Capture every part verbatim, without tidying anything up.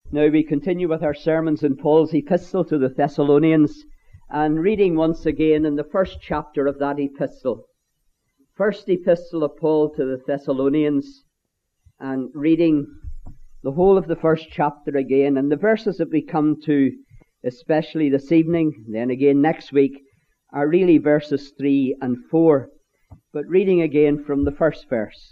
Now we continue with our sermons in Paul's epistle to the Thessalonians, and reading once again in the first chapter of that epistle. First epistle of Paul to the Thessalonians, and reading the whole of the first chapter again, and the verses that we come to, especially this evening, then again next week, are really verses three and four. But reading again from the first verse.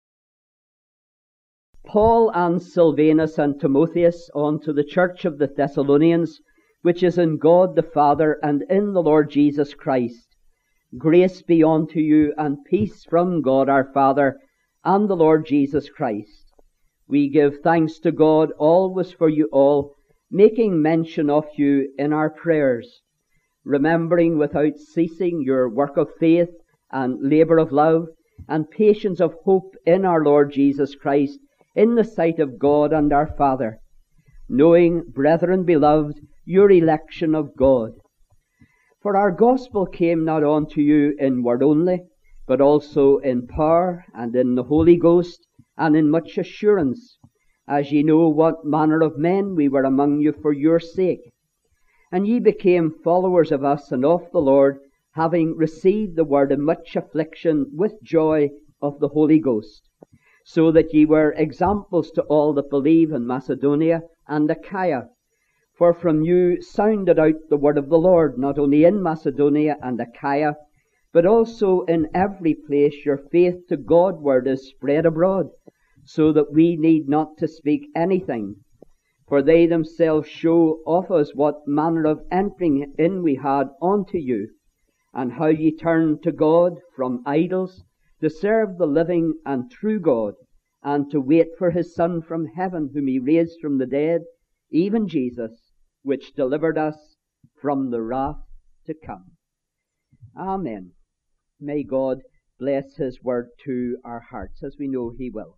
Paul and Silvanus and Timotheus unto the church of the Thessalonians, which is in God the Father and in the Lord Jesus Christ. Grace be unto you and peace from God our Father and the Lord Jesus Christ. We give thanks to God always for you all, making mention of you in our prayers, remembering without ceasing your work of faith and labour of love and patience of hope in our Lord Jesus Christ, in the sight of God and our Father, knowing, brethren beloved, your election of God. For our gospel came not unto you in word only, but also in power and in the Holy Ghost, and in much assurance, as ye know what manner of men we were among you for your sake. And ye became followers of us and of the Lord, having received the word in much affliction with joy of the Holy Ghost, so that ye were examples to all that believe in Macedonia and Achaia. For from you sounded out the word of the Lord, not only in Macedonia and Achaia, but also in every place your faith to God-ward is spread abroad, so that we need not to speak anything. For they themselves show of us what manner of entering in we had unto you, and how ye turned to God from idols, to serve the living and true God, and to wait for his Son from heaven, whom he raised from the dead, even Jesus, which delivered us from the wrath to come. Amen. May God bless his word to our hearts, as we know he will.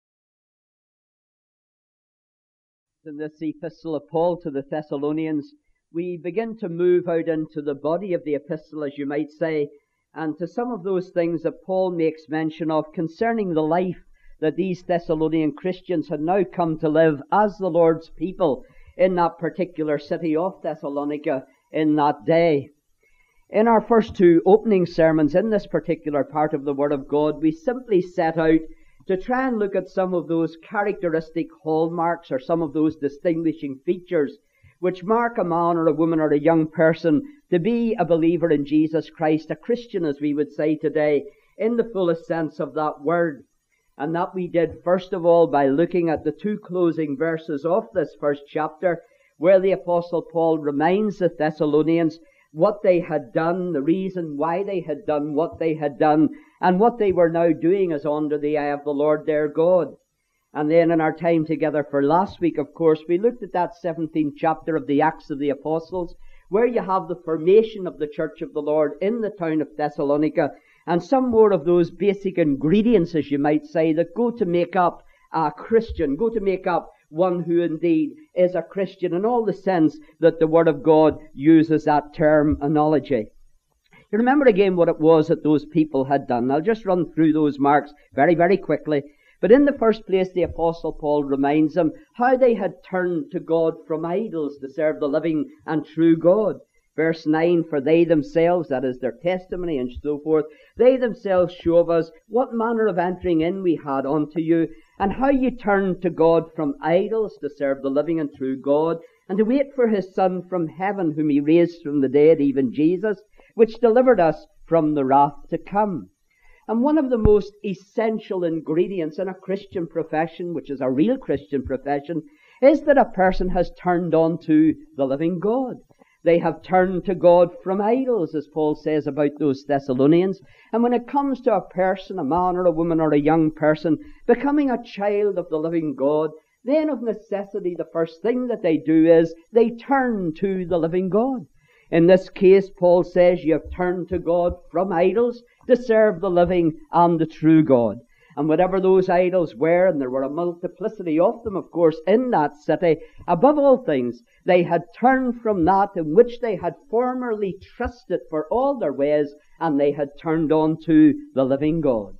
In this epistle of Paul to the Thessalonians, we begin to move out into the body of the epistle, as you might say, and to some of those things that Paul makes mention of concerning the life that these Thessalonian Christians had now come to live as the Lord's people in that particular city of Thessalonica in that day. In our first two opening sermons in this particular part of the Word of God, we simply set out to try and look at some of those characteristic hallmarks or some of those distinguishing features which mark a man or a woman or a young person to be a believer in Jesus Christ, a Christian, as we would say today, in the fullest sense of that word. And that we did first of all by looking at the two closing verses of this first chapter, where the Apostle Paul reminds the Thessalonians what they had done, the reason why they had done what they had done, and what they were now doing as under the eye of the Lord their God. And then in our time together for last week, of course, we looked at that seventeenth chapter of the Acts of the Apostles, where you have the formation of the church of the Lord in the town of Thessalonica, and some more of those basic ingredients, as you might say, that go to make up a Christian, go to make up one who indeed is a Christian, in all the sense that the Word of God uses that terminology. You remember again what it was that those people had done. I'll just run through those marks very, very quickly. But in the first place, the Apostle Paul reminds them how they had turned to God from idols to serve the living and true God. Verse nine, for they themselves, that is their testimony and so forth, they themselves show of us what manner of entering in we had unto you, and how ye turned to God from idols to serve the living and true God, and to wait for his Son from heaven, whom he raised from the dead, even Jesus, which delivered us from the wrath to come. And one of the most essential ingredients in a Christian profession, which is a real Christian profession, is that a person has turned unto the living God. They have turned to God from idols, as Paul says about those Thessalonians. And when it comes to a person, a man or a woman or a young person, becoming a child of the living God, then of necessity the first thing that they do is they turn to the living God. In this case, Paul says, you have turned to God from idols to serve the living and the true God. And whatever those idols were, and there were a multiplicity of them, of course, in that city, above all things, they had turned from that in which they had formerly trusted for all their ways, and they had turned on to the living God.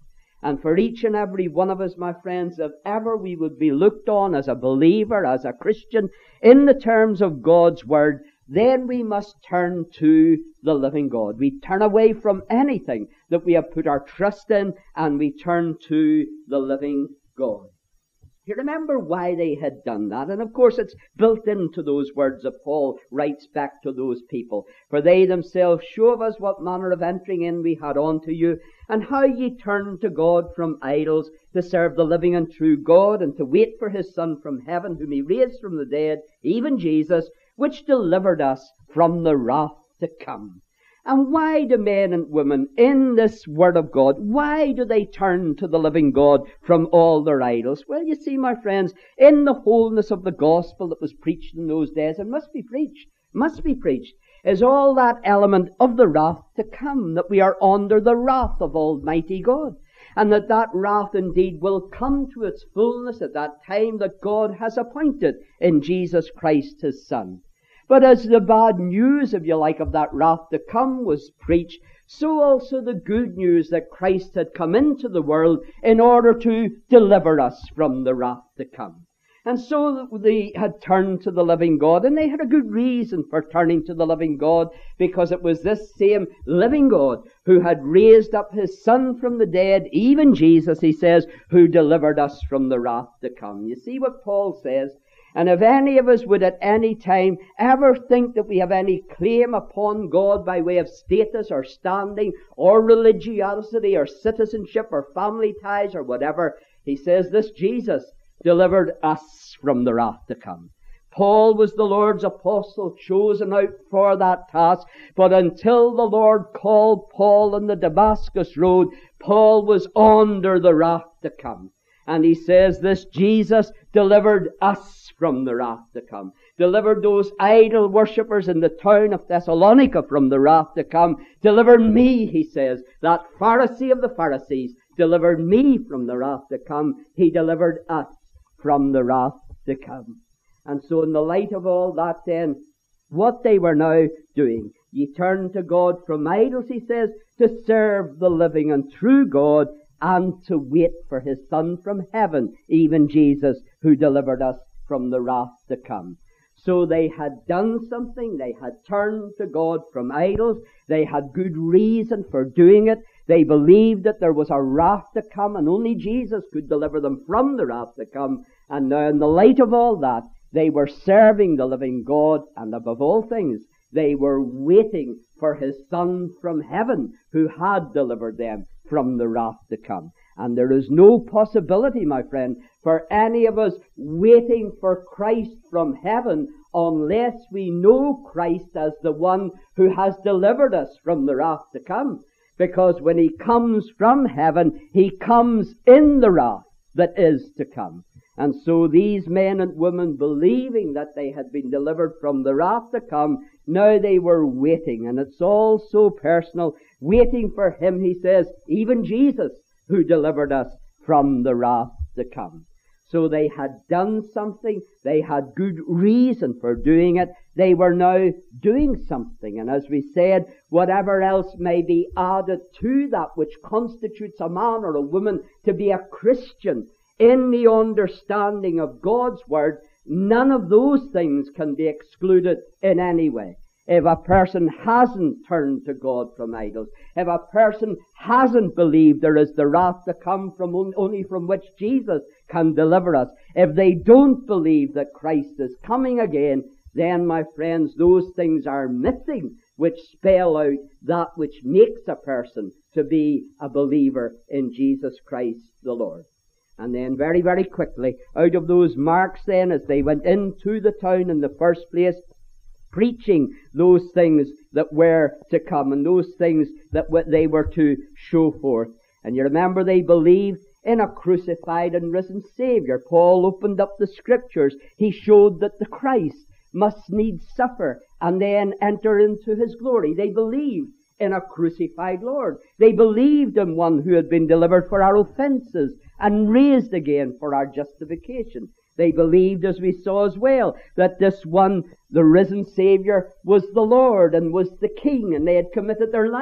And for each and every one of us, my friends, if ever we would be looked on as a believer, as a Christian, in the terms of God's Word, then we must turn to the living God. We turn away from anything that we have put our trust in, and we turn to the living God. You remember why they had done that, and of course it's built into those words that Paul writes back to those people. For they themselves show of us what manner of entering in we had unto you, and how ye turned to God from idols to serve the living and true God, and to wait for his Son from heaven, whom he raised from the dead, even Jesus, which delivered us from the wrath to come. And why do men and women in this Word of God, why do they turn to the living God from all their idols? Well, you see, my friends, in the wholeness of the gospel that was preached in those days, and must be preached, must be preached, is all that element of the wrath to come, that we are under the wrath of Almighty God, and that that wrath indeed will come to its fullness at that time that God has appointed in Jesus Christ his Son. But as the bad news, if you like, of that wrath to come was preached, so also the good news that Christ had come into the world in order to deliver us from the wrath to come. And so they had turned to the living God, and they had a good reason for turning to the living God, because it was this same living God who had raised up his Son from the dead, even Jesus, he says, who delivered us from the wrath to come. You see what Paul says? And if any of us would at any time ever think that we have any claim upon God by way of status or standing or religiosity or citizenship or family ties or whatever, he says this Jesus delivered us from the wrath to come. Paul was the Lord's apostle, chosen out for that task, but until the Lord called Paul on the Damascus road, Paul was under the wrath to come. And he says this Jesus delivered us from the wrath to come. Delivered those idol worshippers in the town of Thessalonica from the wrath to come. Delivered me, he says, that Pharisee of the Pharisees, delivered me from the wrath to come. He delivered us from the wrath to come. And so in the light of all that then, what they were now doing, ye turn to God from idols, he says, to serve the living and true God, and to wait for his Son from heaven, even Jesus, who delivered us from the wrath to come. So they had done something. They had turned to God from idols. They had good reason for doing it. They believed that there was a wrath to come, and only Jesus could deliver them from the wrath to come. And now in the light of all that, they were serving the living God, and above all things, they were waiting for his Son from heaven, who had delivered them from the wrath to come. And there is no possibility, my friend, for any of us waiting for Christ from heaven unless we know Christ as the one who has delivered us from the wrath to come. Because when he comes from heaven, he comes in the wrath that is to come. And so these men and women, believing that they had been delivered from the wrath to come, now they were waiting. And it's all so personal. Waiting for him, he says, even Jesus, who delivered us from the wrath to come. So they had done something. They had good reason for doing it. They were now doing something. And as we said, whatever else may be added to that which constitutes a man or a woman to be a Christian, in the understanding of God's Word, none of those things can be excluded in any way. If a person hasn't turned to God from idols, if a person hasn't believed there is the wrath to come from only from which Jesus can deliver us, if they don't believe that Christ is coming again, then, my friends, those things are missing which spell out that which makes a person to be a believer in Jesus Christ the Lord. And then very, very quickly, out of those marks then, as they went into the town in the first place, preaching those things that were to come and those things that they were to show forth. And you remember they believed in a crucified and risen Savior. Paul opened up the Scriptures. He showed that the Christ must needs suffer and then enter into his glory. They believed in a crucified Lord. They believed in one who had been delivered for our offenses and raised again for our justification. They believed, as we saw as well, that this one, the risen Savior, was the Lord and was the King, and they had committed their lives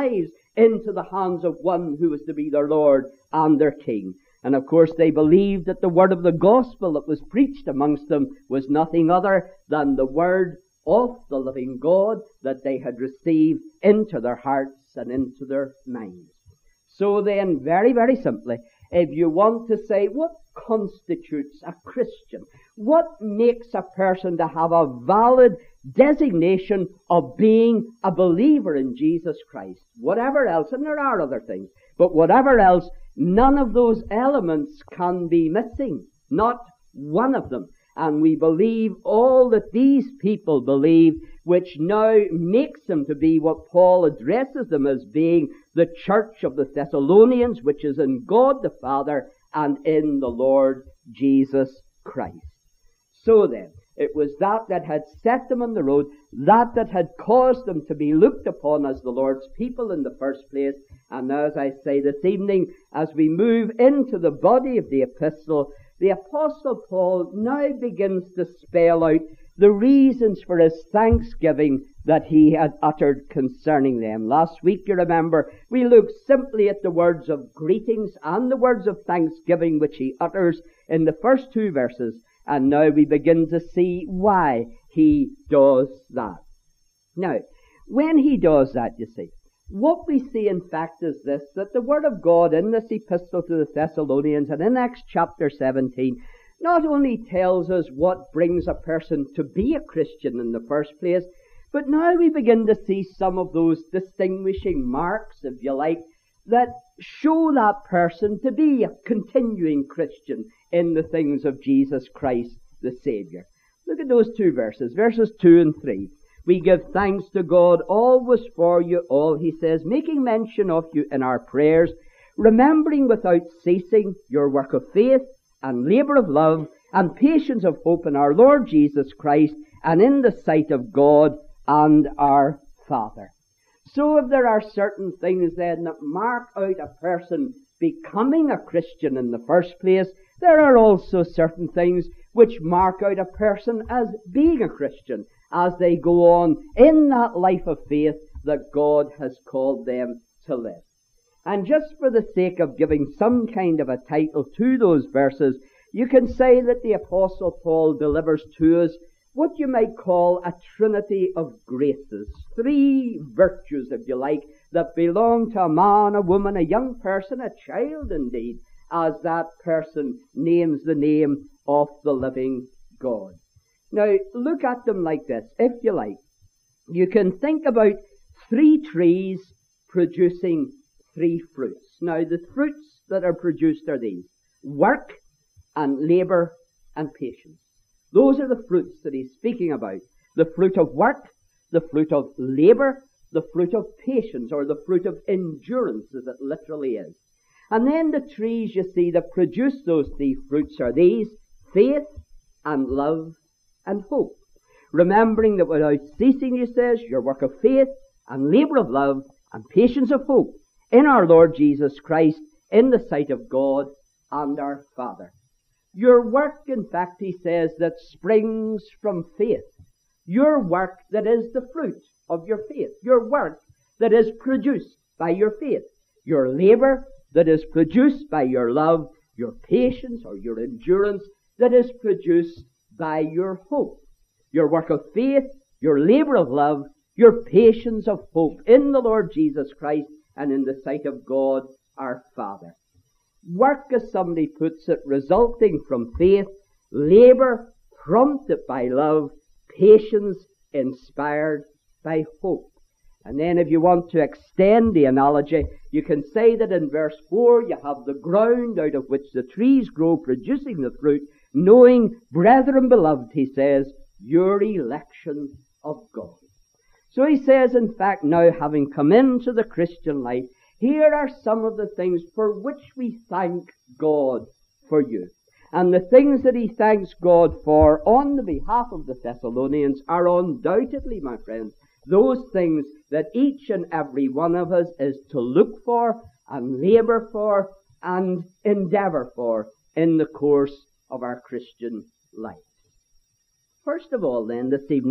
into the hands of one who was to be their Lord and their King. And of course they believed that the word of the gospel that was preached amongst them was nothing other than the word of the living God that they had received into their hearts and into their minds. So then, very, very simply, if you want to say what constitutes a Christian, what makes a person to have a valid designation of being a believer in Jesus Christ, whatever else, and there are other things, but whatever else, none of those elements can be missing, not one of them. And we believe all that these people believe, which now makes them to be what Paul addresses them as being the church of the Thessalonians, which is in God the Father and in the Lord Jesus Christ. So then, it was that that had set them on the road, that that had caused them to be looked upon as the Lord's people in the first place. And as I say this evening, as we move into the body of the epistle, the Apostle Paul now begins to spell out the reasons for his thanksgiving that he had uttered concerning them. Last week, you remember, we looked simply at the words of greetings and the words of thanksgiving which he utters in the first two verses. And now we begin to see why he does that. Now, when he does that, you see, what we see in fact is this, that the Word of God in this epistle to the Thessalonians and in Acts chapter seventeen not only tells us what brings a person to be a Christian in the first place, but now we begin to see some of those distinguishing marks, if you like, that show that person to be a continuing Christian in the things of Jesus Christ the Saviour. Look at those two verses, verses two and three. We give thanks to God always for you all, he says, making mention of you in our prayers, remembering without ceasing your work of faith and labour of love and patience of hope in our Lord Jesus Christ and in the sight of God and our Father. So if there are certain things then that mark out a person becoming a Christian in the first place, there are also certain things which mark out a person as being a Christian as they go on in that life of faith that God has called them to live. And just for the sake of giving some kind of a title to those verses, you can say that the Apostle Paul delivers to us what you might call a trinity of graces. Three virtues, if you like, that belong to a man, a woman, a young person, a child indeed, as that person names the name of the living God. Now, look at them like this, if you like. You can think about three trees producing three fruits. Now, the fruits that are produced are these: work and labour and patience. Those are the fruits that he's speaking about. The fruit of work, the fruit of labour, the fruit of patience, or the fruit of endurance, as it literally is. And then the trees, you see, that produce those three fruits are these: faith and love and hope. Remembering that without ceasing, he says, your work of faith and labour of love and patience of hope in our Lord Jesus Christ in the sight of God and our Father. Your work, in fact, he says, that springs from faith. Your work that is the fruit of your faith. Your work that is produced by your faith. Your labour that is produced by your love. Your patience or your endurance that is produced by your hope. Your work of faith, your labour of love, your patience of hope in the Lord Jesus Christ and in the sight of God our Father. Work, as somebody puts it, resulting from faith, labour prompted by love, patience inspired by hope. And then if you want to extend the analogy, you can say that in verse four you have the ground out of which the trees grow, producing the fruit, knowing, brethren beloved, he says, your election of God. So he says, in fact, now having come into the Christian life, here are some of the things for which we thank God for you. And the things that he thanks God for on the behalf of the Thessalonians are undoubtedly, my friends, those things that each and every one of us is to look for and labour for and endeavour for in the course of our Christian life. First of all, then, this evening,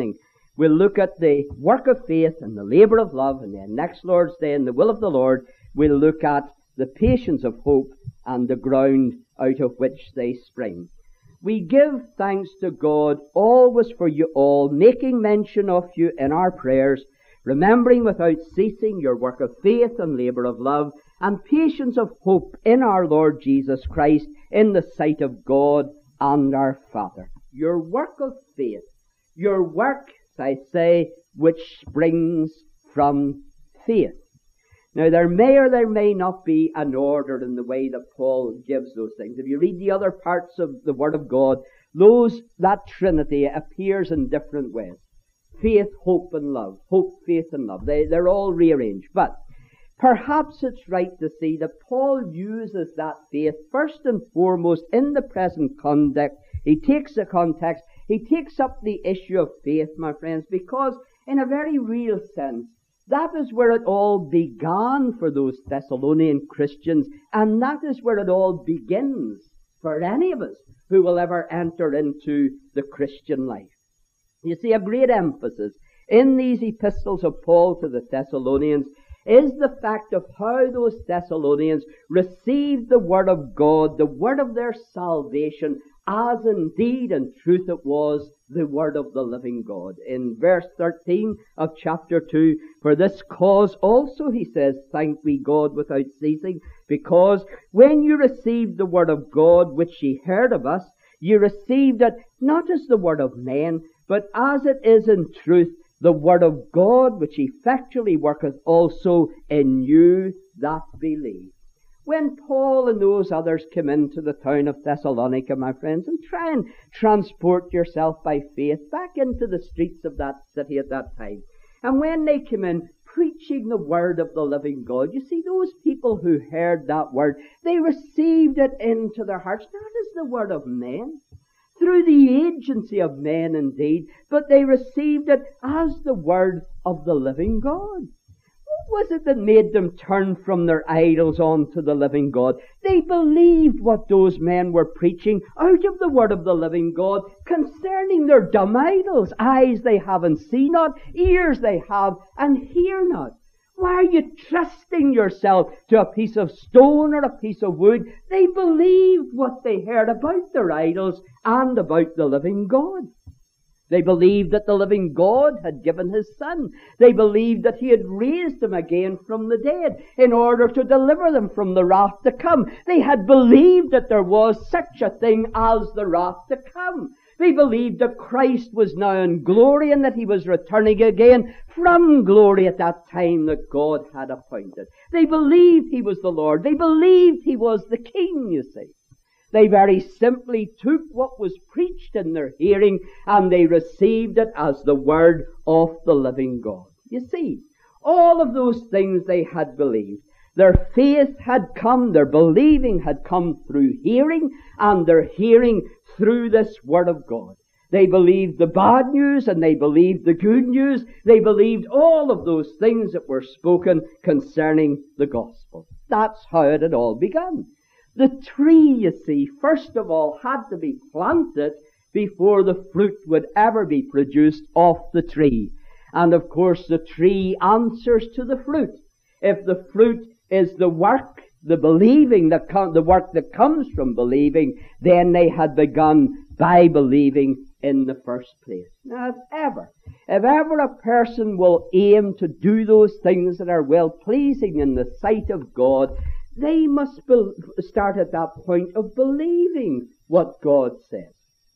we'll look at the work of faith and the labour of love, and then next Lord's Day, in the will of the Lord, we'll look at the patience of hope and the ground out of which they spring. We give thanks to God always for you all, making mention of you in our prayers, remembering without ceasing your work of faith and labour of love, and patience of hope in our Lord Jesus Christ, in the sight of God and our Father. Your work of faith, your work, I say, which springs from faith. Now, there may or there may not be an order in the way that Paul gives those things. If you read the other parts of the Word of God, those, that Trinity appears in different ways. Faith, hope, and love. Hope, faith, and love. They, they're all rearranged. But perhaps it's right to see that Paul uses that faith first and foremost in the present context. He takes the context, he takes up the issue of faith, my friends, because in a very real sense, that is where it all began for those Thessalonian Christians, and that is where it all begins for any of us who will ever enter into the Christian life. You see, a great emphasis in these epistles of Paul to the Thessalonians is the fact of how those Thessalonians received the Word of God, the Word of their salvation, as indeed in truth it was the Word of the living God. In verse thirteen of chapter two, for this cause also, he says, thank we God without ceasing, because when you received the Word of God, which ye heard of us, ye received it not as the word of men, but as it is in truth the Word of God, which effectually worketh also in you that believe. When Paul and those others came into the town of Thessalonica, my friends, and try and transport yourself by faith back into the streets of that city at that time, and when they came in preaching the Word of the living God, you see, those people who heard that Word, they received it into their hearts, not as the word of men, through the agency of men indeed, but they received it as the Word of the living God. What was it that made them turn from their idols on to the living God? They believed what those men were preaching out of the Word of the living God concerning their dumb idols. Eyes they have and see not, ears they have and hear not. Why are you trusting yourself to a piece of stone or a piece of wood? They believed what they heard about their idols and about the living God. They believed that the living God had given His Son. They believed that He had raised Him again from the dead in order to deliver them from the wrath to come. They had believed that there was such a thing as the wrath to come. They believed that Christ was now in glory and that He was returning again from glory at that time that God had appointed. They believed He was the Lord. They believed He was the King, you see. They very simply took what was preached in their hearing and they received it as the Word of the living God. You see, all of those things they had believed. Their faith had come, their believing had come through hearing, and their hearing through this Word of God. They believed the bad news and they believed the good news. They believed all of those things that were spoken concerning the gospel. That's how it had all begun. The tree, you see, first of all had to be planted before the fruit would ever be produced off the tree. And of course the tree answers to the fruit. If the fruit is the work, the believing, the, com- the work that comes from believing, then they had begun by believing in the first place. Now, if ever, if ever a person will aim to do those things that are well-pleasing in the sight of God, they must be- start at that point of believing what God says.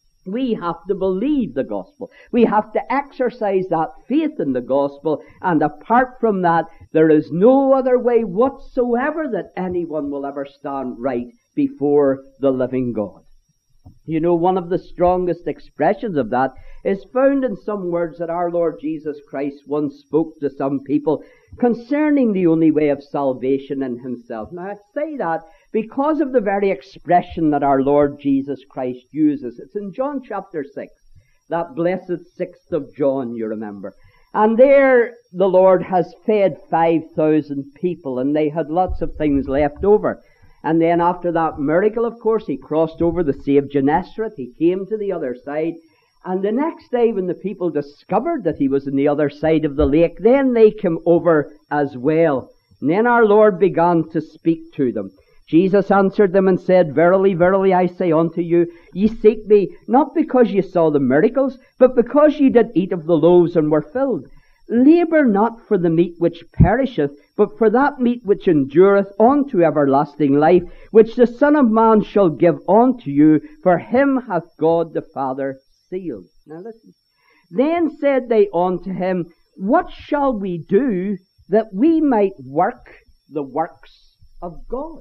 We have to believe the gospel. We have to exercise that faith in the gospel, and apart from that, there is no other way whatsoever that anyone will ever stand right before the living God. You know, one of the strongest expressions of that is found in some words that our Lord Jesus Christ once spoke to some people concerning the only way of salvation in Himself. Now, I say that because of the very expression that our Lord Jesus Christ uses. It's in John chapter six, that blessed sixth of John, you remember. And there the Lord has fed five thousand people, and they had lots of things left over. And then after that miracle, of course, He crossed over the Sea of Gennesaret. He came to the other side. And the next day when the people discovered that he was on the other side of the lake, then they came over as well. And then our Lord began to speak to them. Jesus answered them and said, Verily, verily, I say unto you, ye seek me, not because ye saw the miracles, but because ye did eat of the loaves and were filled. Labour not for the meat which perisheth, but for that meat which endureth unto everlasting life, which the Son of Man shall give unto you, for him hath God the Father sealed. Now listen. Then said they unto him, What shall we do that we might work the works of God?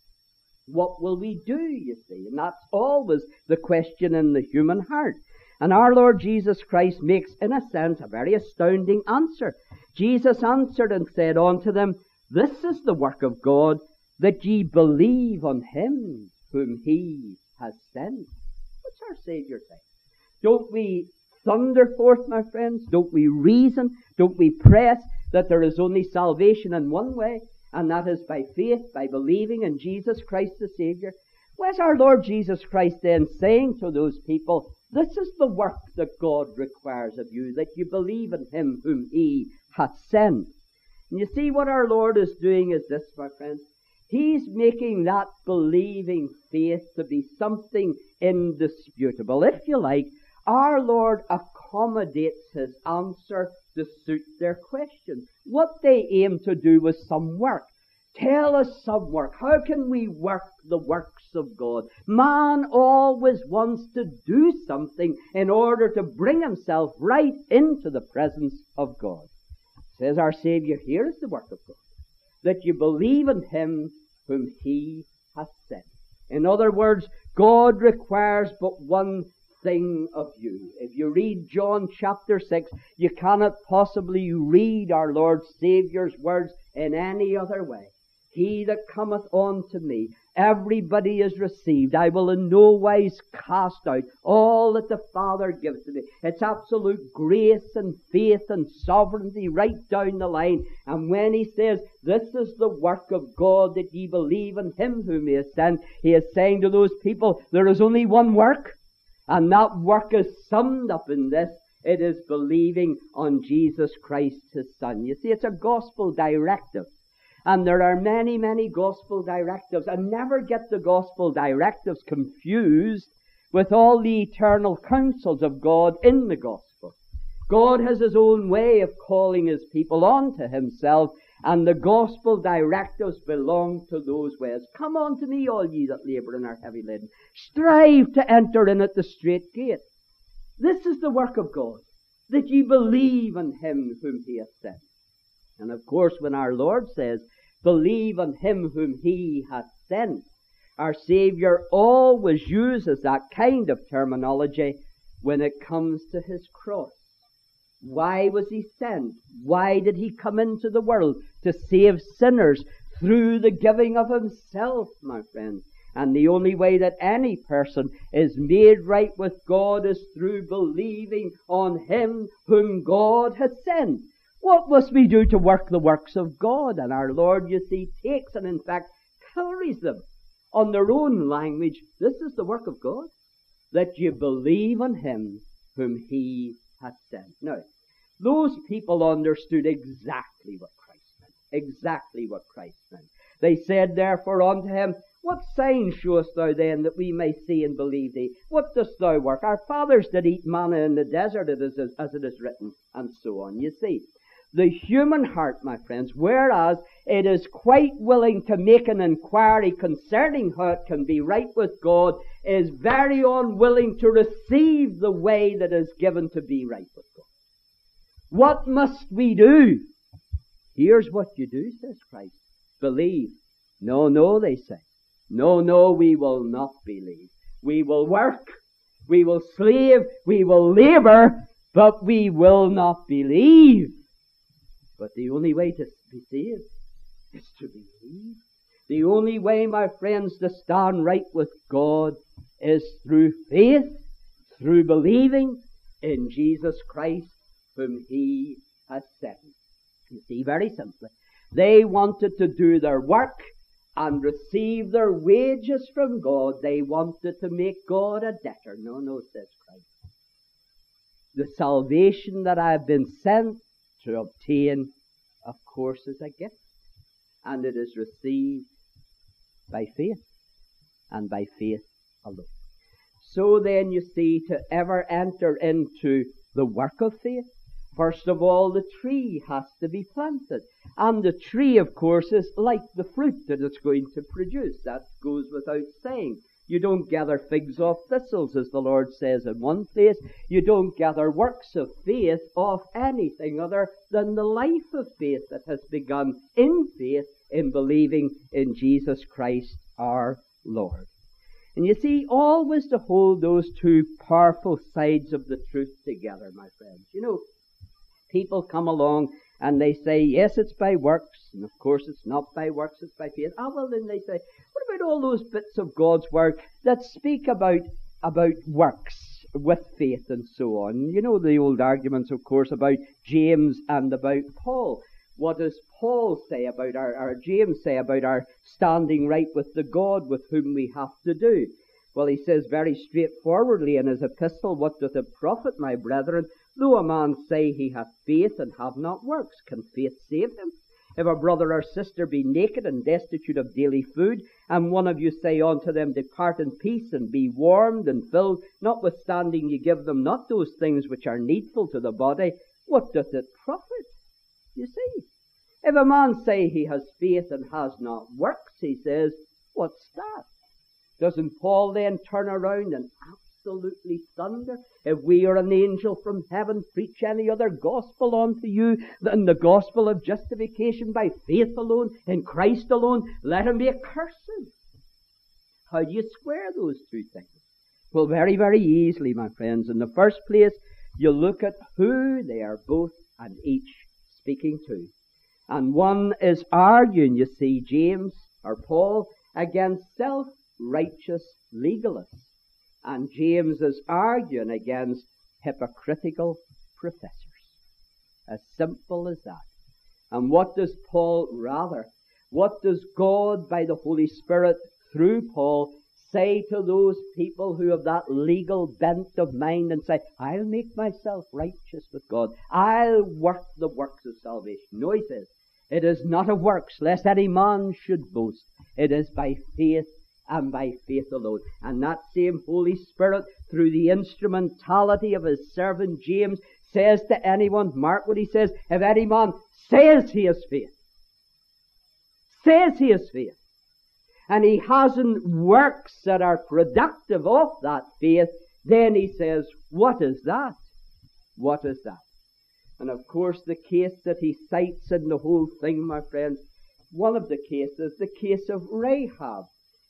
What will we do, you see? And that's always the question in the human heart. And our Lord Jesus Christ makes, in a sense, a very astounding answer. Jesus answered and said unto them, This is the work of God, that ye believe on him whom he has sent. What's our Saviour saying? Don't we thunder forth, my friends? Don't we reason? Don't we press that there is only salvation in one way, and that is by faith, by believing in Jesus Christ the Saviour? Where's our Lord Jesus Christ then saying to those people, This is the work that God requires of you, that you believe in him whom he hath sent. And you see, what our Lord is doing is this, my friends. He's making that believing faith to be something indisputable. If you like, our Lord accommodates his answer to suit their question. What they aim to do was some work. Tell us some work. How can we work the works of God? Man always wants to do something in order to bring himself right into the presence of God. Says our Saviour, here is the work of God, that you believe in him whom he hath sent. In other words, God requires but one thing of you. If you read John chapter six, you cannot possibly read our Lord Saviour's words in any other way. He that cometh unto me, everybody is received. I will in no wise cast out all that the Father gives to me. It's absolute grace and faith and sovereignty right down the line. And when he says, this is the work of God, that ye believe in him whom he has sent, he is saying to those people, there is only one work. And that work is summed up in this. It is believing on Jesus Christ, his Son. You see, it's a gospel directive. And there are many, many gospel directives. And never get the gospel directives confused with all the eternal counsels of God in the gospel. God has his own way of calling his people on to himself, and the gospel directives belong to those ways. Come unto me, all ye that labour and are heavy laden. Strive to enter in at the strait gate. This is the work of God, that ye believe in him whom he hath sent. And of course, when our Lord says, believe on him whom he hath sent, our Saviour always uses that kind of terminology when it comes to his cross. Why was he sent? Why did he come into the world? To save sinners through the giving of himself, my friends. And the only way that any person is made right with God is through believing on him whom God hath sent. What must we do to work the works of God? And our Lord, you see, takes and in fact carries them on their own language. This is the work of God, that you believe on him whom he hath sent. Now, those people understood exactly what Christ meant. Exactly what Christ meant. They said, therefore, unto him, what sign showest thou then, that we may see and believe thee? What dost thou work? Our fathers did eat manna in the desert, as it is written, and so on. You see, the human heart, my friends, whereas it is quite willing to make an inquiry concerning how it can be right with God, is very unwilling to receive the way that is given to be right with God. What must we do? Here's what you do, says Christ. Believe. No, no, they say. No, no, we will not believe. We will work. We will slave. We will labor. But we will not believe. But the only way to be saved is to believe. The only way, my friends, to stand right with God is through faith, through believing in Jesus Christ, whom he has sent. You see, very simply, they wanted to do their work and receive their wages from God. They wanted to make God a debtor. No, no, says Christ. The salvation that I have been sent to obtain, of course, is a gift. And it is received by faith, and by faith alone. So then, you see, to ever enter into the work of faith, first of all, the tree has to be planted. And the tree, of course, is like the fruit that it's going to produce. That goes without saying. You don't gather figs off thistles, as the Lord says in one place. You don't gather works of faith off anything other than the life of faith that has begun in faith, in believing in Jesus Christ our Lord. And you see, always to hold those two powerful sides of the truth together, my friends. You know, people come along and they say, yes, it's by works, and of course it's not by works, it's by faith. Ah, well, then they say, what about all those bits of God's Word that speak about, about works with faith and so on? You know the old arguments, of course, about James and about Paul. What does Paul say about our, or James say about our standing right with the God with whom we have to do? Well, he says very straightforwardly in his epistle, what doth it profit, my brethren, though a man say he hath faith and have not works? Can faith save him? If a brother or sister be naked and destitute of daily food, and one of you say unto them, depart in peace, and be warmed and filled, notwithstanding ye give them not those things which are needful to the body, what doth it profit? You see, if a man say he has faith and has not works, he says, what's that? Doesn't Paul then turn around and absolutely thunder? If we are an angel from heaven, preach any other gospel unto you than the gospel of justification by faith alone, in Christ alone, let him be accursed. How do you square those two things? Well, very, very easily, my friends. In the first place, you look at who they are both and each speaking to. And one is arguing, you see, James or Paul, against self-righteous legalists. And James is arguing against hypocritical professors. As simple as that. And what does Paul rather? What does God, by the Holy Spirit, through Paul, say to those people who have that legal bent of mind and say, I'll make myself righteous with God. I'll work the works of salvation. No, he says, it is not of works, lest any man should boast. It is by faith and by faith alone. And that same Holy Spirit, through the instrumentality of his servant James, says to anyone, mark what he says, if any man says he has faith, says he has faith, and he hasn't works that are productive of that faith, then he says, what is that? What is that? And of course, the case that he cites in the whole thing, my friends, one of the cases, the case of Rahab.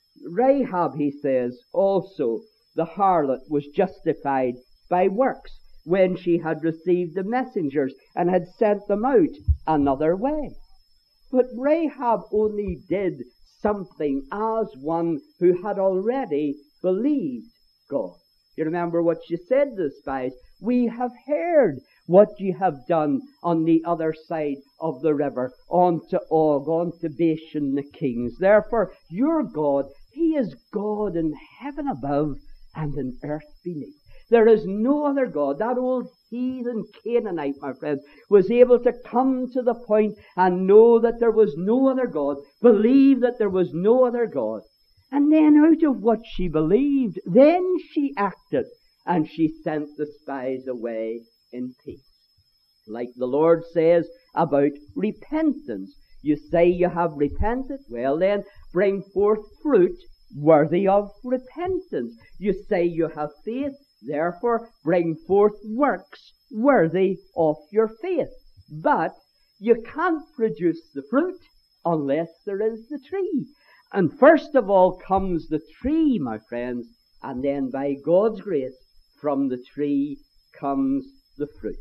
Rahab, he says, also, the harlot was justified by works when she had received the messengers and had sent them out another way. But Rahab only did something as one who had already believed God. You remember what she said to the spies? We have heard what ye have done on the other side of the river, unto Og, unto Bashan the kings. Therefore, your God, he is God in heaven above and in earth beneath. There is no other God. That old heathen Canaanite, my friends, was able to come to the point and know that there was no other God, believe that there was no other God. And then out of what she believed, then she acted, and she sent the spies away in peace. Like the Lord says about repentance. You say you have repented, well then, bring forth fruit worthy of repentance. You say you have faith, therefore bring forth works worthy of your faith. But you can't produce the fruit unless there is the tree. And first of all comes the tree, my friends, and then by God's grace, from the tree comes the fruit.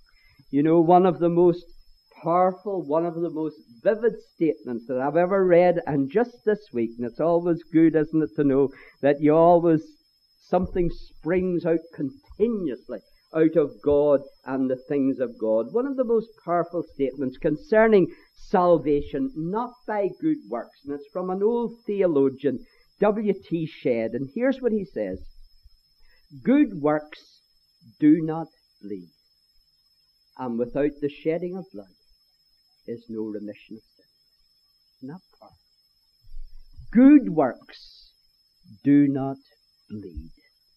You know, one of the most powerful, one of the most vivid statements that I've ever read, and just this week, and it's always good, isn't it, to know that you always, something springs out continuously out of God and the things of God. One of the most powerful statements concerning salvation, not by good works, and it's from an old theologian, W T Shedd, and here's what he says. Good works do not bleed. And without the shedding of blood is no remission of sin. Isn't that powerful? Good works do not bleed.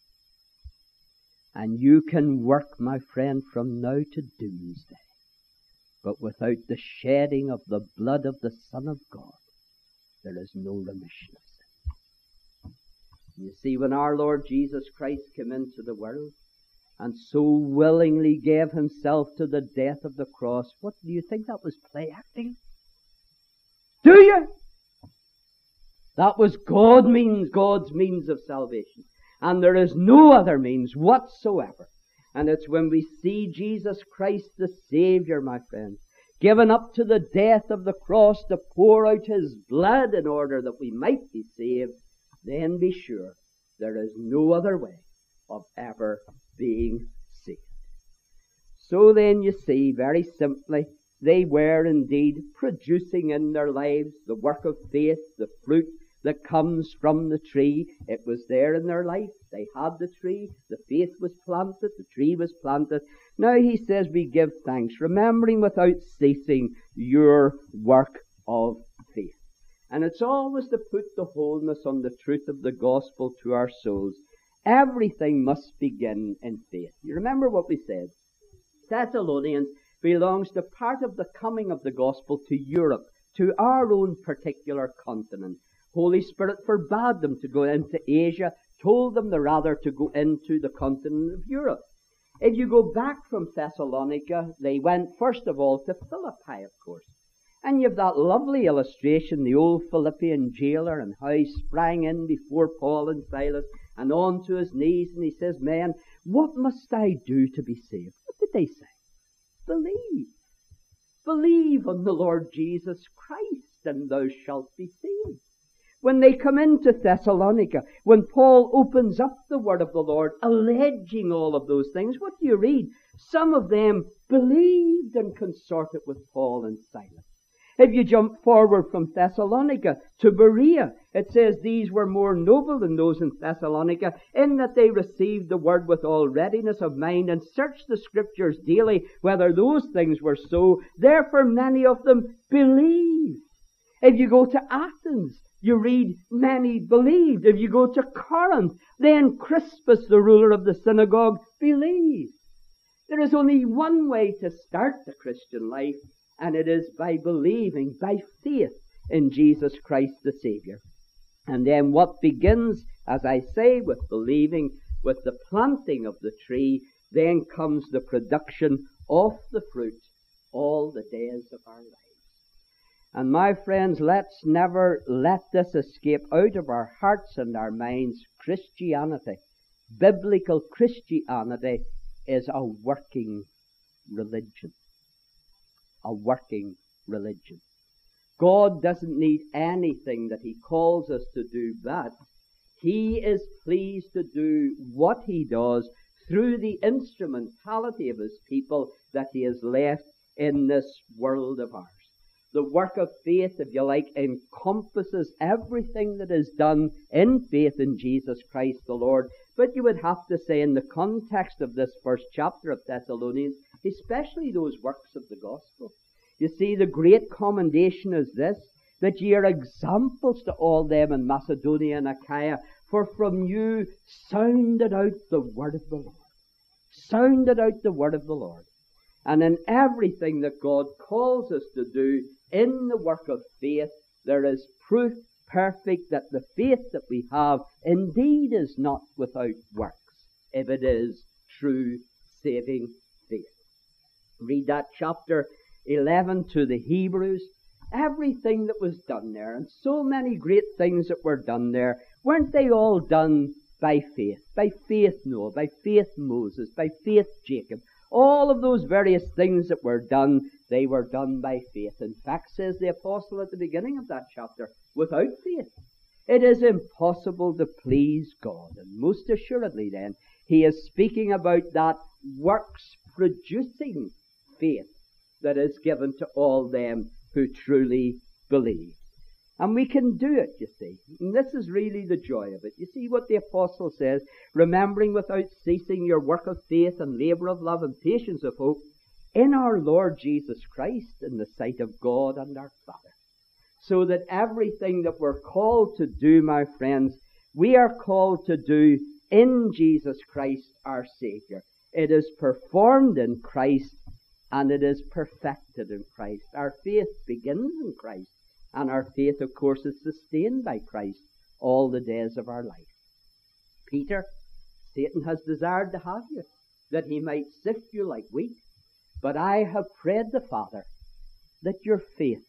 And you can work, my friend, from now to doomsday. But without the shedding of the blood of the Son of God, there is no remission of sin. You see, when our Lord Jesus Christ came into the world and so willingly gave himself to the death of the cross, what do you think that was? Play acting? Do you? That was God means, God's means of salvation. And there is no other means whatsoever. And it's when we see Jesus Christ the Savior, my friends, given up to the death of the cross to pour out his blood in order that we might be saved, then be sure there is no other way of ever being saved. So then you see, very simply, they were indeed producing in their lives the work of faith, the fruit that comes from the tree. It was there in their life. They had the tree. The faith was planted. The tree was planted. Now he says we give thanks, remembering without ceasing your work of faith. And it's always to put the wholeness on the truth of the gospel to our souls. Everything must begin in faith. You remember what we said? Thessalonians belongs to part of the coming of the gospel to Europe, to our own particular continent. Holy Spirit forbade them to go into Asia, told them the rather to go into the continent of Europe. If you go back from Thessalonica, they went first of all to Philippi, of course. And you have that lovely illustration, the old Philippian jailer, and how he sprang in before Paul and Silas and on to his knees, and he says, "Men, what must I do to be saved?" What did they say? Believe. Believe on the Lord Jesus Christ, and thou shalt be saved. When they come into Thessalonica, when Paul opens up the word of the Lord, alleging all of those things, what do you read? Some of them believed and consorted with Paul and Silas. If you jump forward from Thessalonica to Berea, it says these were more noble than those in Thessalonica, in that they received the word with all readiness of mind and searched the scriptures daily whether those things were so. Therefore many of them believed. If you go to Athens, you read, many believed. If you go to Corinth, then Crispus, the ruler of the synagogue, believed. There is only one way to start the Christian life, and it is by believing, by faith in Jesus Christ the Savior. And then what begins, as I say, with believing, with the planting of the tree, then comes the production of the fruit all the days of our lives. And my friends, let's never let this escape out of our hearts and our minds. Christianity, biblical Christianity, is a working religion. A working religion. God doesn't need anything that he calls us to do, but he is pleased to do what he does through the instrumentality of his people that he has left in this world of ours. The work of faith, if you like, encompasses everything that is done in faith in Jesus Christ the Lord. But you would have to say, in the context of this first chapter of Thessalonians, especially those works of the gospel. You see, the great commendation is this, that ye are examples to all them in Macedonia and Achaia, for from you sounded out the word of the Lord. Sounded out the word of the Lord. And in everything that God calls us to do in the work of faith, there is proof perfect that the faith that we have indeed is not without works, if it is true saving faith. Read that chapter eleven to the Hebrews. Everything that was done there, and so many great things that were done there, weren't they all done by faith? By faith Noah, by faith Moses, by faith Jacob. All of those various things that were done, they were done by faith. In fact, says the apostle at the beginning of that chapter, without faith, it is impossible to please God. And most assuredly then, he is speaking about that works-producing faith that is given to all them who truly believe. And we can do it, you see. And this is really the joy of it. You see what the apostle says, remembering without ceasing your work of faith and labour of love and patience of hope in our Lord Jesus Christ in the sight of God and our Father. So that everything that we're called to do, my friends, we are called to do in Jesus Christ our Saviour. It is performed in Christ and it is perfected in Christ. Our faith begins in Christ, and our faith, of course, is sustained by Christ all the days of our life. Peter, Satan has desired to have you, that he might sift you like wheat. But I have prayed the Father that your faith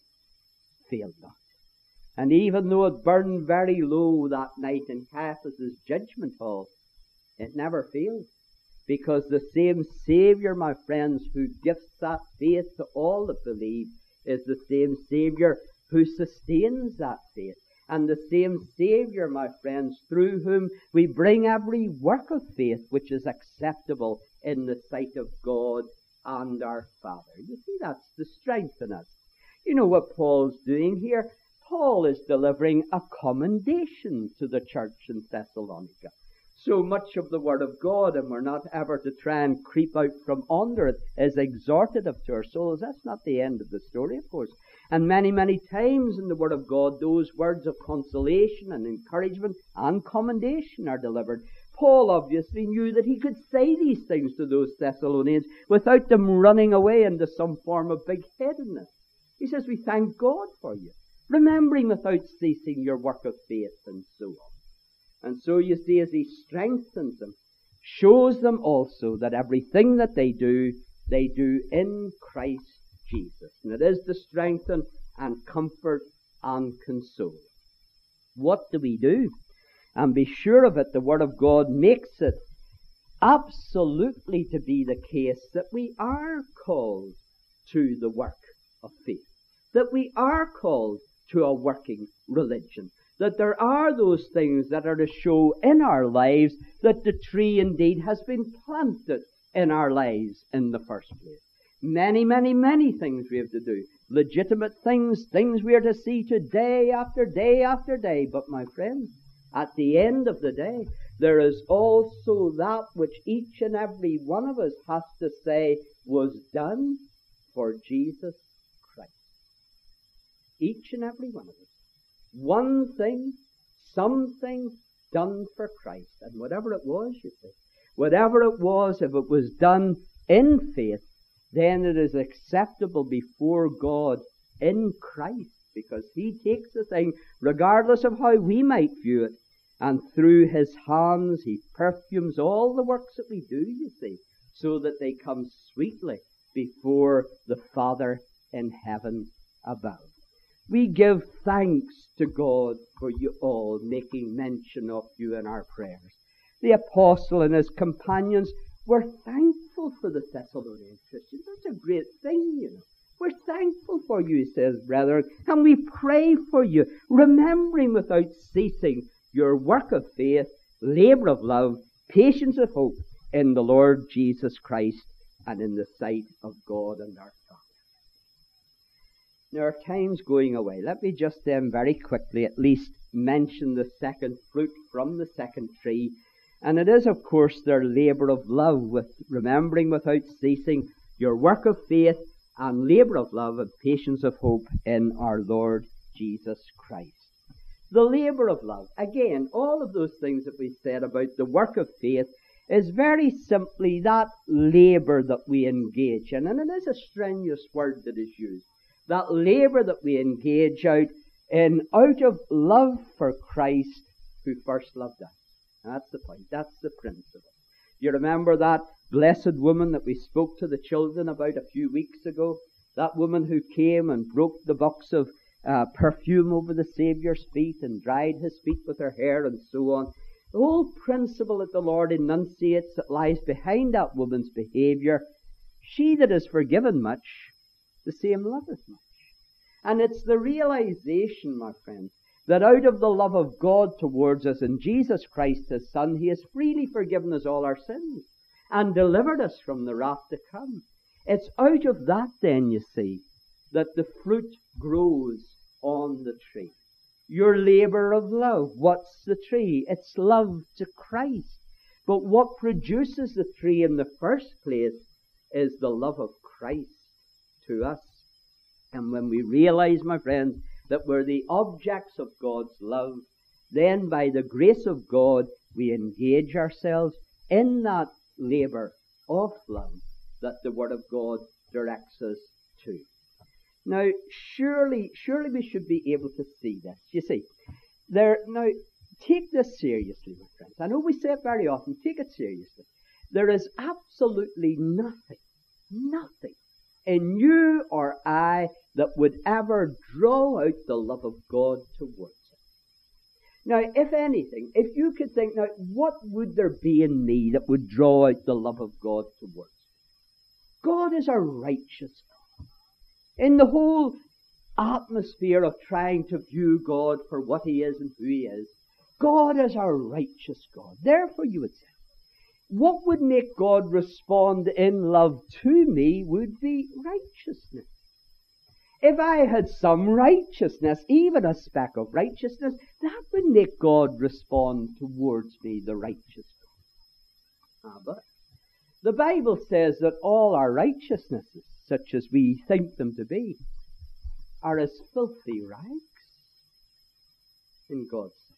fail not. And even though it burned very low that night in Caiaphas' judgment hall, it never failed. Because the same Saviour, my friends, who gives that faith to all that believe, is the same Saviour who sustains that faith. And the same Saviour, my friends, through whom we bring every work of faith which is acceptable in the sight of God and our Father. You see, that's the strength in us. You know what Paul's doing here? Paul is delivering a commendation to the church in Thessalonica. So much of the Word of God, and we're not ever to try and creep out from under it, is exhortative to our souls. That's not the end of the story, of course. And many, many times in the Word of God, those words of consolation and encouragement and commendation are delivered. Paul obviously knew that he could say these things to those Thessalonians without them running away into some form of big-headedness. He says, we thank God for you, remembering without ceasing your work of faith, and so on. And so you see, as he strengthens them, shows them also that everything that they do, they do in Christ Jesus. And it is to strengthen and comfort and console. What do we do? And be sure of it, the Word of God makes it absolutely to be the case that we are called to the work of faith. That we are called to a working religion. That there are those things that are to show in our lives that the tree indeed has been planted in our lives in the first place. Many, many, many things we have to do. Legitimate things, things we are to see to day after day after day. But my friends, at the end of the day, there is also that which each and every one of us has to say was done for Jesus Christ. Each and every one of us. One thing, something done for Christ. And whatever it was, you see, whatever it was, if it was done in faith, then it is acceptable before God in Christ, because he takes the thing, regardless of how we might view it, and through his hands he perfumes all the works that we do, you see, so that they come sweetly before the Father in heaven above. We give thanks to God for you all, making mention of you in our prayers. The apostle and his companions were thankful for the Thessalonian Christians. That's a great thing, you know. We're thankful for you, he says, brethren, and we pray for you, remembering without ceasing your work of faith, labour of love, patience of hope in the Lord Jesus Christ and in the sight of God and our Father. Now, our time's going away. Let me just then very quickly at least mention the second fruit from the second tree. And it is, of course, their labour of love, with remembering without ceasing your work of faith and labour of love and patience of hope in our Lord Jesus Christ. The labour of love. Again, all of those things that we said about the work of faith is very simply that labour that we engage in. And it is a strenuous word that is used. That labour that we engage out in out of love for Christ who first loved us. That's the point. That's the principle. You remember that blessed woman that we spoke to the children about a few weeks ago? That woman who came and broke the box of uh, perfume over the Saviour's feet and dried his feet with her hair and so on. The whole principle that the Lord enunciates that lies behind that woman's behaviour, she that is forgiven much, the same loveth much. And it's the realization, my friends, that out of the love of God towards us in Jesus Christ, his Son, he has freely forgiven us all our sins and delivered us from the wrath to come. It's out of that, then, you see, that the fruit grows on the tree. your labor of love. What's the tree? It's love to Christ. But what produces the tree in the first place is the love of Christ to us. And when we realize, my friends, that we're the objects of God's love, then by the grace of God, we engage ourselves in that labor of love that the Word of God directs us to. Now, surely, surely we should be able to see this. You see, there, now, take this seriously, my friends. I know we say it very often, take it seriously. There is absolutely nothing, nothing in you or I that would ever draw out the love of God towards us. Now, if anything, if you could think, now, what would there be in me that would draw out the love of God towards me? God is a righteous God. In the whole atmosphere of trying to view God for what He is and who He is, God is a righteous God. Therefore, you would say, what would make God respond in love to me would be righteousness. If I had some righteousness, even a speck of righteousness, that would make God respond towards me, the righteous God. Ah, but the Bible says that all our righteousnesses, such as we think them to be, are as filthy rags in God's sight.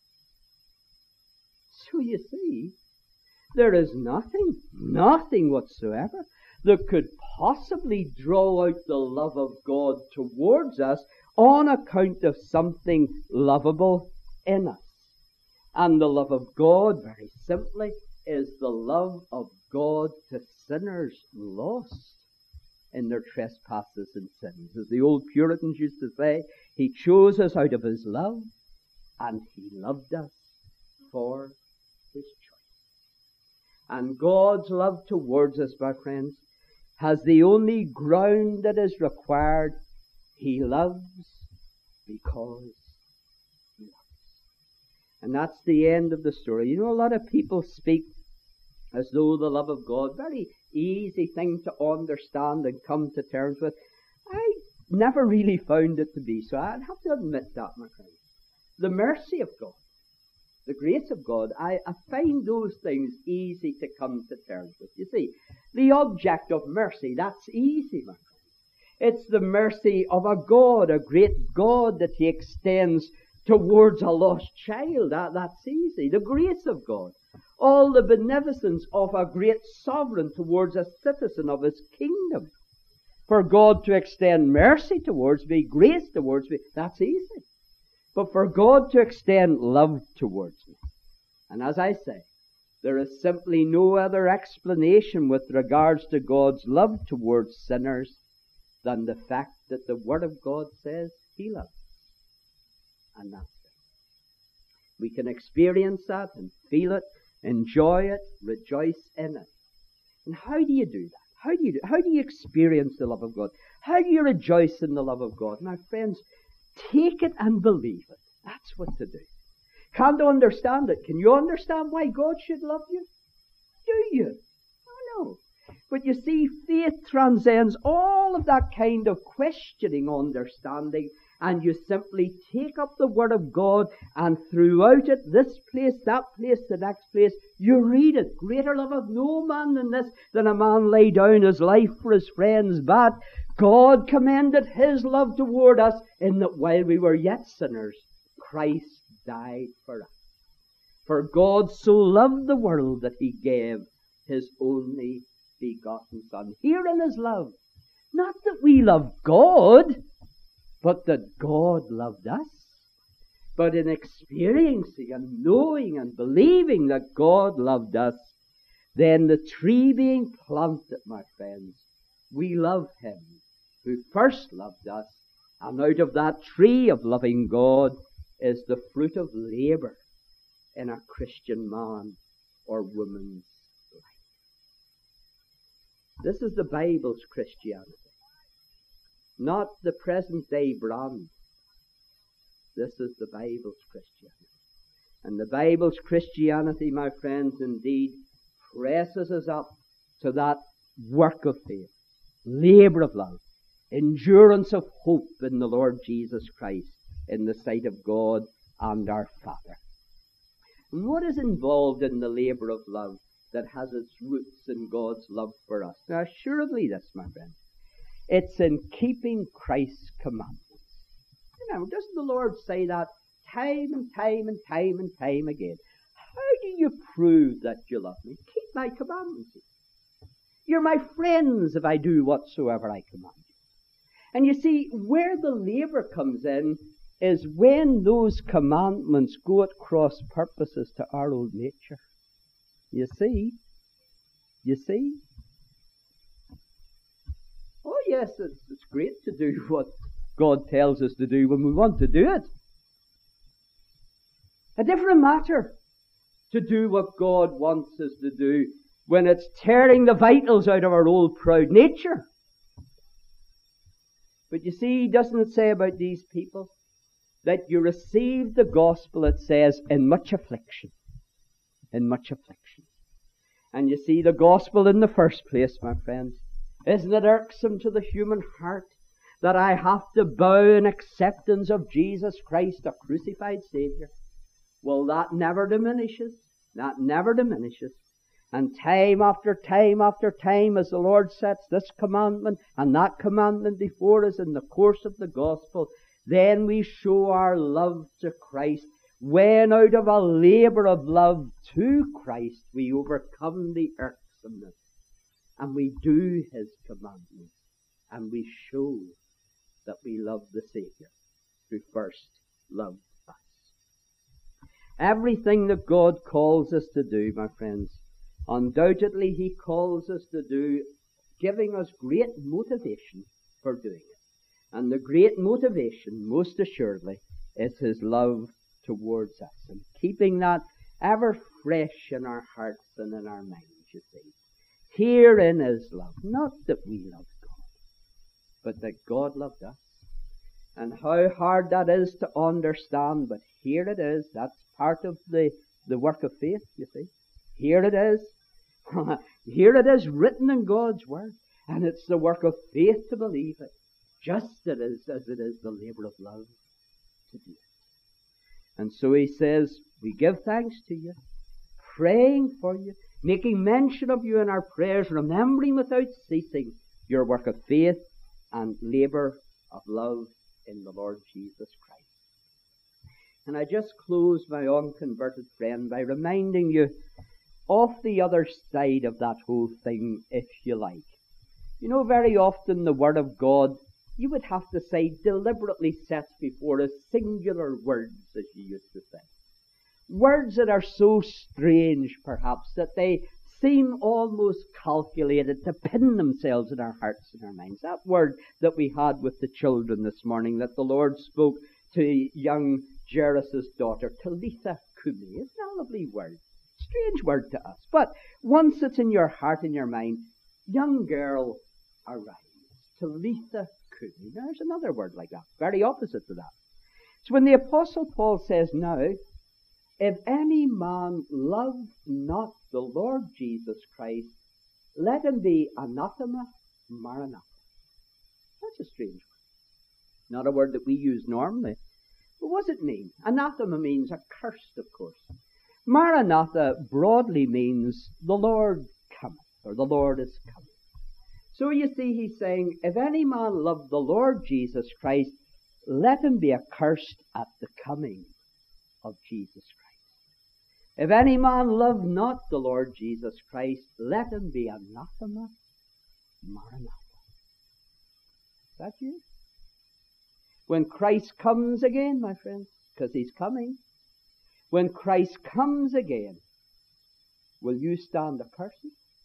So you see, there is nothing, nothing whatsoever that could possibly draw out the love of God towards us on account of something lovable in us. And the love of God, very simply, is the love of God to sinners lost in their trespasses and sins. As the old Puritans used to say, He chose us out of His love, and He loved us for His choice. And God's love towards us, my friends, has the only ground that is required. He loves because He loves. And that's the end of the story. You know, a lot of people speak as though the love of God, very easy thing to understand and come to terms with. I never really found it to be so. I'd have to admit that, my friends. The mercy of God, the grace of God, I, I find those things easy to come to terms with. You see, the object of mercy, that's easy, my friend. It's the mercy of a God, a great God that He extends towards a lost child. That, that's easy. The grace of God, all the beneficence of a great sovereign towards a citizen of His kingdom. For God to extend mercy towards me, grace towards me, that's easy. But for God to extend love towards me, and as I say, there is simply no other explanation with regards to God's love towards sinners than the fact that the Word of God says He loves. And that's it. We can experience that and feel it, enjoy it, rejoice in it. And how do you do that? How do you do, how do you experience the love of God? How do you rejoice in the love of God? My friends, take it and believe it. That's what to do. Can't understand it. Can you understand why God should love you? Do you? Oh, no. But you see, faith transcends all of that kind of questioning understanding, and you simply take up the Word of God, and throughout it, this place, that place, the next place, you read it. Greater love of no man than this, than a man lay down his life for his friends. But God commended His love toward us in that while we were yet sinners, Christ died for us. For God so loved the world that He gave His only begotten Son. Herein is love. Not that we love God, but that God loved us. But in experiencing and knowing and believing that God loved us, then the tree being planted, my friends, we love Him who first loved us, and out of that tree of loving God is the fruit of labor in a Christian man or woman's life. This is the Bible's Christianity, not the present day brand. This is the Bible's Christianity. And the Bible's Christianity, my friends, indeed presses us up to that work of faith, labor of love, endurance of hope in the Lord Jesus Christ, in the sight of God and our Father. And what is involved in the labour of love that has its roots in God's love for us? Now, assuredly this, my friend, it's in keeping Christ's commandments. You know, doesn't the Lord say that time and time and time and time again? How do you prove that you love me? Keep my commandments. You're my friends if I do whatsoever I command you. And you see, where the labour comes in is when those commandments go at cross purposes to our old nature. You see? You see? Oh yes, it's, it's great to do what God tells us to do when we want to do it. A different matter to do what God wants us to do when it's tearing the vitals out of our old proud nature. But you see, doesn't it say about these people that you received the gospel, it says, in much affliction. In much affliction. And you see, the gospel in the first place, my friends, isn't it irksome to the human heart that I have to bow in acceptance of Jesus Christ, a crucified Saviour? Well, that never diminishes. That never diminishes. And time after time after time, as the Lord sets this commandment and that commandment before us in the course of the gospel, then we show our love to Christ. When out of a labour of love to Christ, we overcome the irksomeness and we do His commandments and we show that we love the Saviour who first loved us. Everything that God calls us to do, my friends, undoubtedly He calls us to do, giving us great motivation for doing it. And the great motivation, most assuredly, is His love towards us. And keeping that ever fresh in our hearts and in our minds, you see. Herein is love. Not that we loved God, but that God loved us. And how hard that is to understand, but here it is. That's part of the, the work of faith, you see. Here it is. Here it is written in God's Word. And it's the work of faith to believe it. Just as it is, as it is the labour of love to do it. And so He says, we give thanks to you, praying for you, making mention of you in our prayers, remembering without ceasing your work of faith and labour of love in the Lord Jesus Christ. And I just close, my unconverted friend, by reminding you of the other side of that whole thing, if you like. You know, very often the Word of God, you would have to say, deliberately sets before us singular words, as you used to say. Words that are so strange, perhaps, that they seem almost calculated to pin themselves in our hearts and our minds. That word that we had with the children this morning, that the Lord spoke to young Jairus' daughter, Talitha Kumi. Isn't that a lovely word? Strange word to us. But once it's in your heart and your mind, young girl, arise. Talitha Kumi. There's another word like that, very opposite to that. So when the Apostle Paul says, now, if any man love not the Lord Jesus Christ, let him be anathema maranatha. That's a strange word. Not a word that we use normally. But what does it mean? Anathema means accursed, of course. Maranatha broadly means the Lord cometh, or the Lord is coming. So you see, he's saying, if any man love the Lord Jesus Christ, let him be accursed at the coming of Jesus Christ. If any man love not the Lord Jesus Christ, let him be anathema maranatha. Is that you? When Christ comes again, my friends, because He's coming, when Christ comes again, will you stand accursed?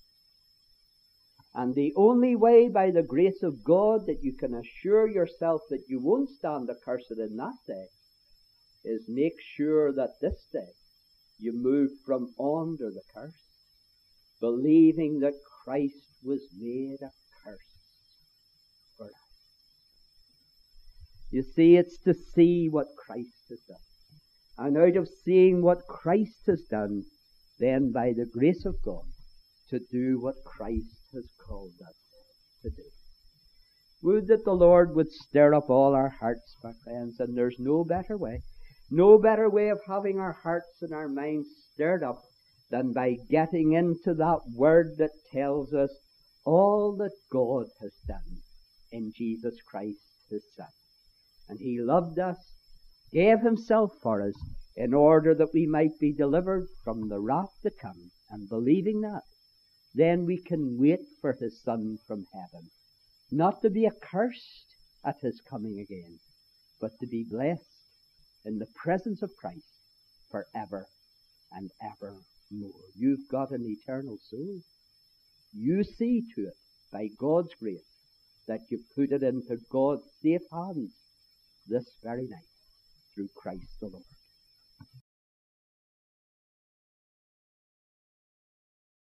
And the only way, by the grace of God, that you can assure yourself that you won't stand accursed in that day, is make sure that this day you move from under the curse, believing that Christ was made a curse for us. You see, it's to see what Christ has done. And out of seeing what Christ has done, then by the grace of God, to do what Christ has called us to do. Would that the Lord would stir up all our hearts, my friends, and there's no better way, no better way of having our hearts and our minds stirred up than by getting into that word that tells us all that God has done in Jesus Christ, his Son. And he loved us, gave himself for us, in order that we might be delivered from the wrath to come. And believing that, then we can wait for his Son from heaven, not to be accursed at his coming again, but to be blessed in the presence of Christ forever and evermore. You've got an eternal soul. You see to it, by God's grace, that you put it into God's safe hands this very night through Christ the Lord.